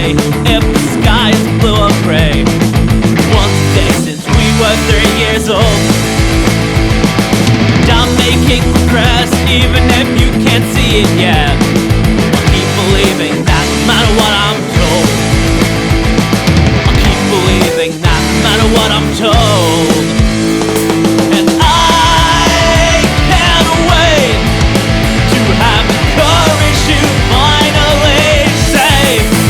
say if the sky is blue or gray. Once a day since we were 3 years old, and I'm making progress even if you can't see it yet. I'll keep believing that no matter what I'm told. I'll keep believing that no matter what I'm told. And I can't wait to have the courage to finally say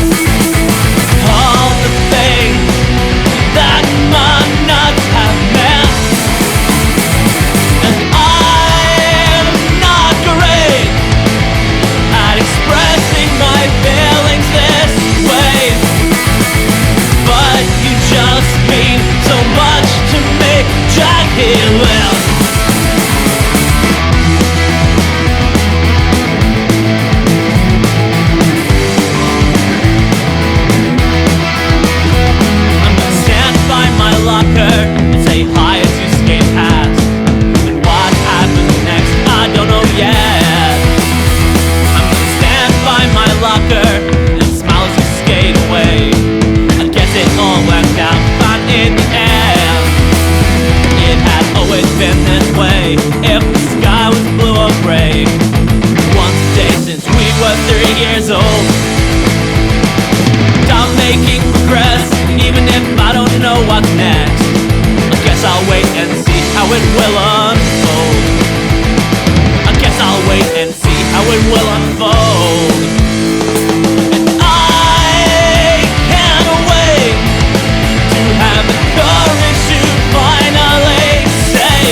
all the things that my nuts have meant. And I'm not great at expressing my feelings this way, but you just mean so much to me, Jack Hill. And say hi as you skate past. And what happens next, I don't know yet. I'm gonna stand by my locker and smile as you skate away. I guess it all worked out fine in the end. It had always been this way if the sky was blue or gray. Once a day since we were 3 years old, and I'm making progress even if I don't know what's next. I guess I'll wait and see how it will unfold. I guess I'll wait and see how it will unfold. And I can't wait to have the courage to finally say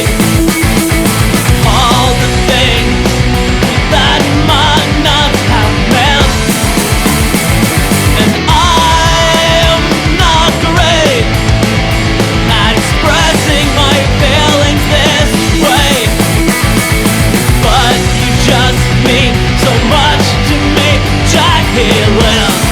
all the things that my nuts have meant. And I'm not great at expressing my feelings this way, but you just mean so much to me, Jack Hill.